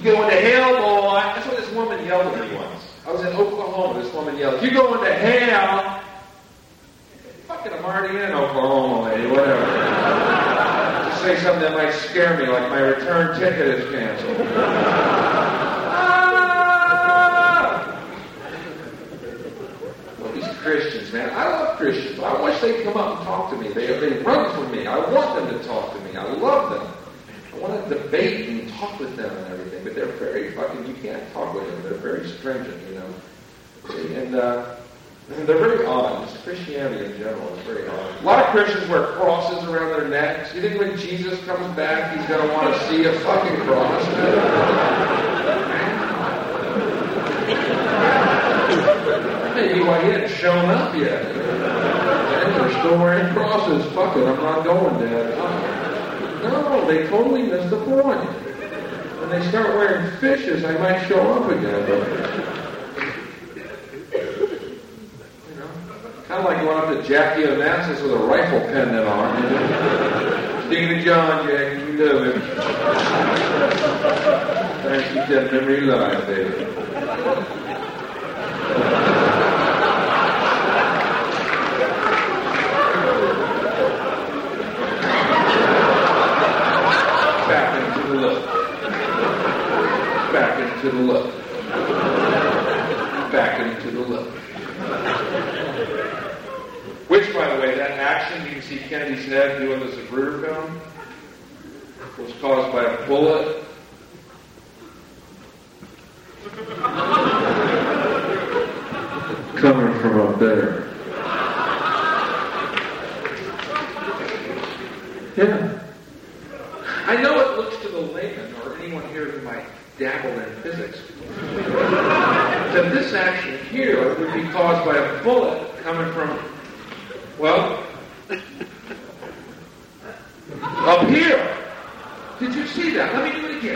going to hell, boy. That's what this woman yelled at me once. I was in Oklahoma. This woman yelled, "You're going to hell." Fucking, I'm already in Oklahoma, lady. Whatever. Just say something that might scare me, like my return ticket is canceled. Well, these Christians, man. I love Christians. I wish they'd come up and talk to me. They run from me. I want them to talk to me. I love them. I want to debate and talk with them and everything, but they're very fucking, you can't talk with them. They're very stringent, you know. And they're very odd. Just Christianity in general is very odd. A lot of Christians wear crosses around their necks. You think when Jesus comes back, he's going to want to see a fucking cross? Maybe why he hadn't shown up yet. And they're still wearing crosses. Fuck it, I'm not going, Dad. No, they totally missed the point. When they start wearing fishes, I might show up again. But, you know, kind of like going up to Jackie Onassis with a rifle pendant on. You know? Speaking to John, Jack, you know him. Thanks, you kept memory alive, baby. Back into the look. Back into the look. Which, by the way, that action you can see Kennedy's head doing the Zapruder film was caused by a bullet. Coming from up there. Yeah. I know it looks to the layman or anyone here who might dabble in physics that this action here would be caused by a bullet coming from, well, up here. Did you see that? Let me do it again.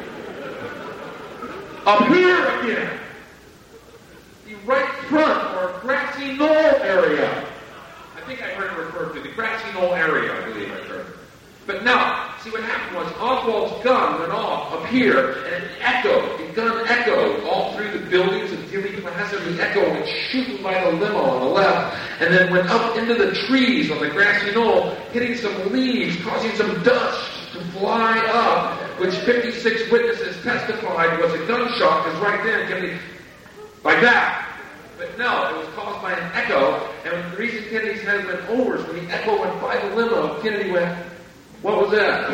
Up here again. The right front or grassy knoll area. I think I heard it referred to the grassy knoll area, I believe I heard. But now, see what happened was Oswald's gun went off up here and it echoed. The gun echoed all through the buildings of Dealey Plaza. The echo went shooting by the limo on the left and then went up into the trees on the grassy knoll, hitting some leaves, causing some dust to fly up, which 56 witnesses testified was a gunshot because right then, Kennedy, like that. But no, it was caused by an echo, and the reason Kennedy's head went over is when the echo went by the limo, Kennedy went, "What was that?"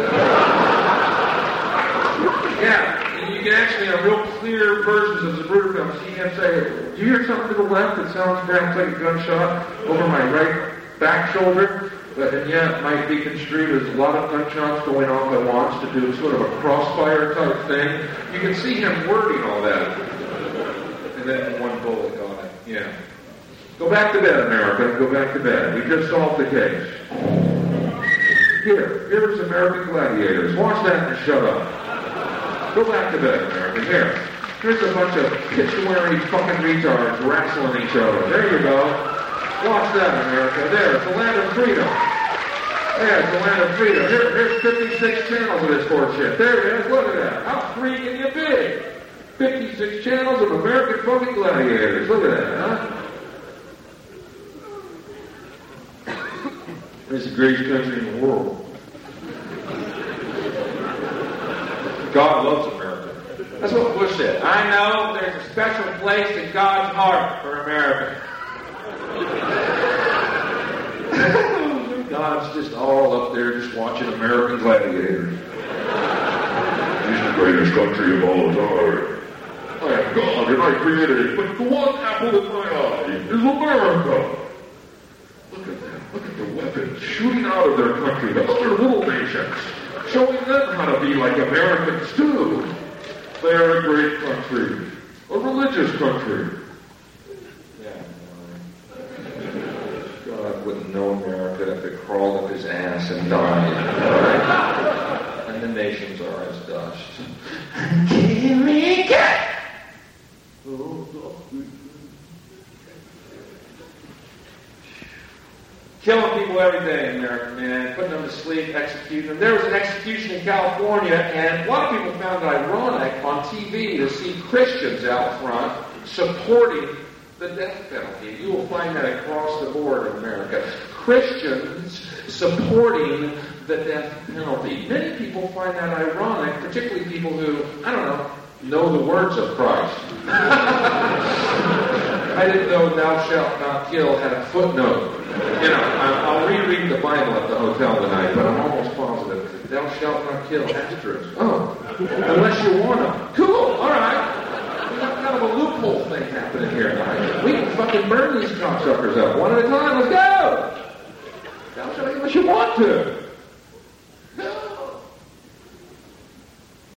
Yeah, and you can actually have real clear versions of the Zapruder film see him say, "Do you hear something to the left that sounds perhaps like a gunshot over my right back shoulder?" And yeah, it might be construed as a lot of gunshots going off at once to do sort of a crossfire type thing. You can see him wording all that. And then one bullet got it. Yeah. Go back to bed, America. Go back to bed. We just solved the case. Here's American Gladiators. Watch that and shut up. Go back to bed, America. Here's a bunch of pitch-wearing fucking retards wrestling each other. There you go. Watch that, America. There's the land of freedom. There's the land of freedom. Here's 56 channels of this horseshit. There it is. Look at that. How free can you be? 56 channels of American fucking Gladiators. Look at that, huh? It's the greatest country in the world. God loves America. That's what Bush said. I know there's a special place in God's heart for America. God's just all up there just watching American Gladiators. He's the greatest country of all time. I am God and I created it, but the one apple in my eye is America. Look at them. Look at the weapons shooting out of their country to other little nations, showing them how to be like Americans too. They're a great country, a religious country. Yeah, God wouldn't know America if it crawled up his ass and died. Right? And the nations are as dust. Give me cat. Oh, 56 Killing people every day in America, man. Putting them to sleep, executing them. There was an execution in California, and a lot of people found it ironic on TV to see Christians out front supporting the death penalty. You will find that across the board in America. Christians supporting the death penalty. Many people find that ironic, particularly people who, I don't know the words of Christ. I didn't know "thou shalt not kill" had a footnote. I'll reread the Bible at the hotel tonight, but I'm almost positive. "Thou shalt not kill" asterisk. Oh, unless you want to. Cool, all right. We got kind of a loophole thing happening here tonight. We can fucking burn these cocksuckers up one at a time. Let's go. Thou shalt unless you want to.